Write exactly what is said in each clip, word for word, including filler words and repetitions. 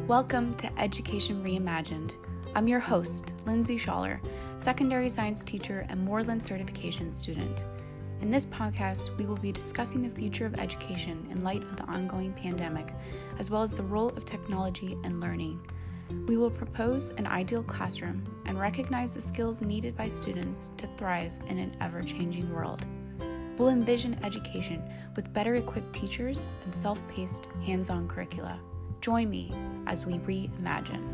Welcome to Education Reimagined. I'm your host, Lindsay Schaller, secondary science teacher and Moreland certification student. In this podcast, we will be discussing the future of education in light of the ongoing pandemic, as well as the role of technology and learning. We will propose an ideal classroom and recognize the skills needed by students to thrive in an ever-changing world. We'll envision education with better equipped teachers and self-paced, hands-on curricula. Join me as we reimagine.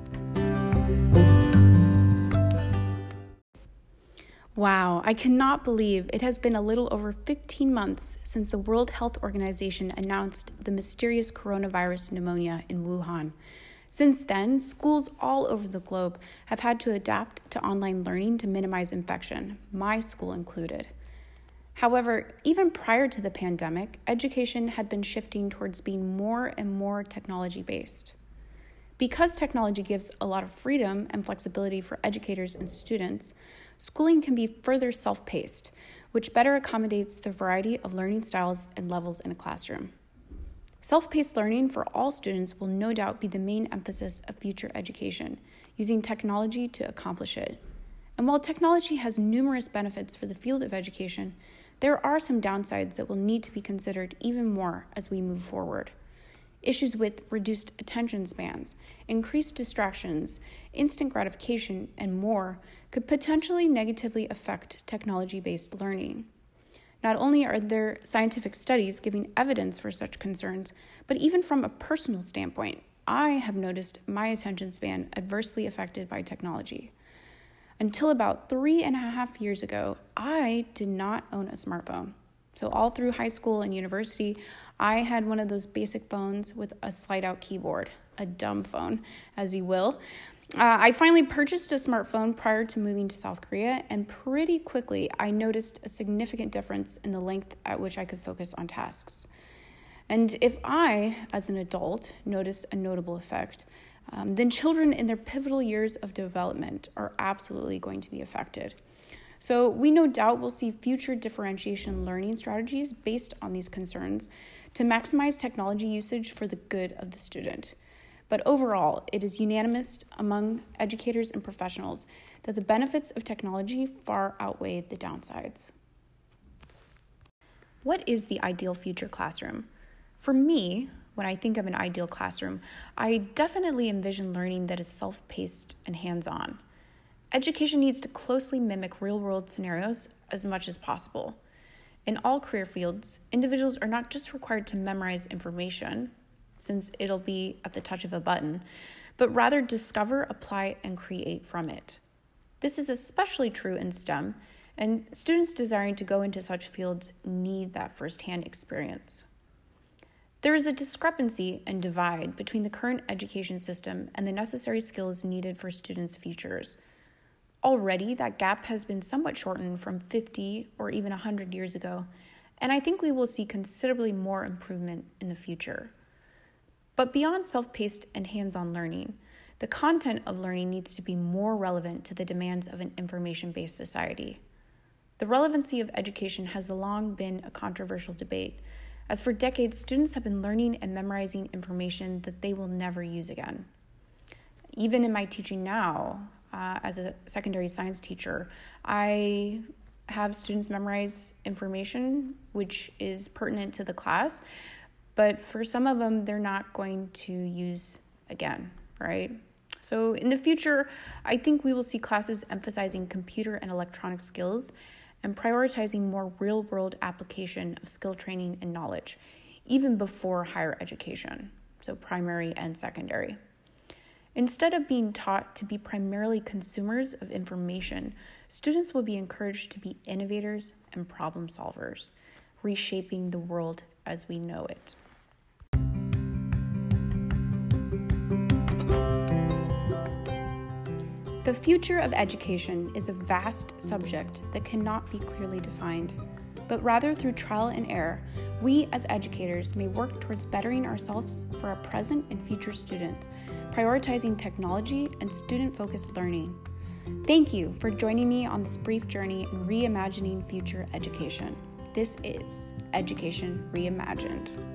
Wow, I cannot believe it has been a little over fifteen months since the World Health Organization announced the mysterious coronavirus pneumonia in Wuhan. Since then, schools all over the globe have had to adapt to online learning to minimize infection, my school included. However, even prior to the pandemic, education had been shifting towards being more and more technology-based. Because technology gives a lot of freedom and flexibility for educators and students, schooling can be further self-paced, which better accommodates the variety of learning styles and levels in a classroom. Self-paced learning for all students will no doubt be the main emphasis of future education, using technology to accomplish it. And while technology has numerous benefits for the field of education, there are some downsides that will need to be considered even more as we move forward. Issues with reduced attention spans, increased distractions, instant gratification, and more could potentially negatively affect technology-based learning. Not only are there scientific studies giving evidence for such concerns, but even from a personal standpoint, I have noticed my attention span adversely affected by technology. Until about three and a half years ago, I did not own a smartphone. So all through high school and university, I had one of those basic phones with a slide-out keyboard, a dumb phone, as you will. Uh, I finally purchased a smartphone prior to moving to South Korea, and pretty quickly I noticed a significant difference in the length at which I could focus on tasks. And if I, as an adult, noticed a notable effect, Um, then children in their pivotal years of development are absolutely going to be affected. So we no doubt will see future differentiation learning strategies based on these concerns to maximize technology usage for the good of the student. But overall, it is unanimous among educators and professionals that the benefits of technology far outweigh the downsides. What is the ideal future classroom? For me, when I think of an ideal classroom, I definitely envision learning that is self-paced and hands-on. Education needs to closely mimic real-world scenarios as much as possible. In all career fields, individuals are not just required to memorize information, since it'll be at the touch of a button, but rather discover, apply, and create from it. This is especially true in STEM, and students desiring to go into such fields need that firsthand experience. There is a discrepancy and divide between the current education system and the necessary skills needed for students' futures. Already, that gap has been somewhat shortened from fifty or even one hundred years ago, and I think we will see considerably more improvement in the future. But beyond self-paced and hands-on learning, the content of learning needs to be more relevant to the demands of an information-based society. The relevancy of education has long been a controversial debate, as for decades, students have been learning and memorizing information that they will never use again. Even in my teaching now, uh, as a secondary science teacher, I have students memorize information which is pertinent to the class, but for some of them, they're not going to use again, right? So in the future, I think we will see classes emphasizing computer and electronic skills and prioritizing more real-world application of skill training and knowledge, even before higher education, so primary and secondary. Instead of being taught to be primarily consumers of information, students will be encouraged to be innovators and problem solvers, reshaping the world as we know it. The future of education is a vast subject that cannot be clearly defined, but rather through trial and error, we as educators may work towards bettering ourselves for our present and future students, prioritizing technology and student-focused learning. Thank you for joining me on this brief journey in reimagining future education. This is Education Reimagined.